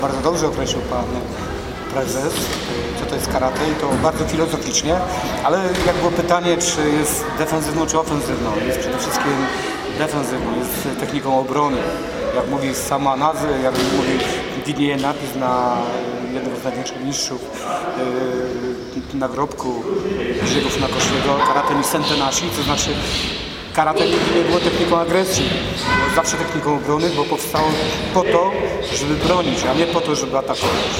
Bardzo dobrze określił pan prezes, co to jest karate i to bardzo filozoficznie, ale jak było pytanie, czy jest defensywną, czy ofensywną, jest przede wszystkim defensywną, jest techniką obrony. Jak mówi sama nazwa, jak mówi, widnieje napis na jednego z największych mistrzów nagrobku Żydów na Koszliego, karate ni sentenashi, to znaczy karate nigdy nie było techniką agresji, było zawsze techniką obrony, bo powstało po to, żeby bronić, a nie po to, żeby atakować.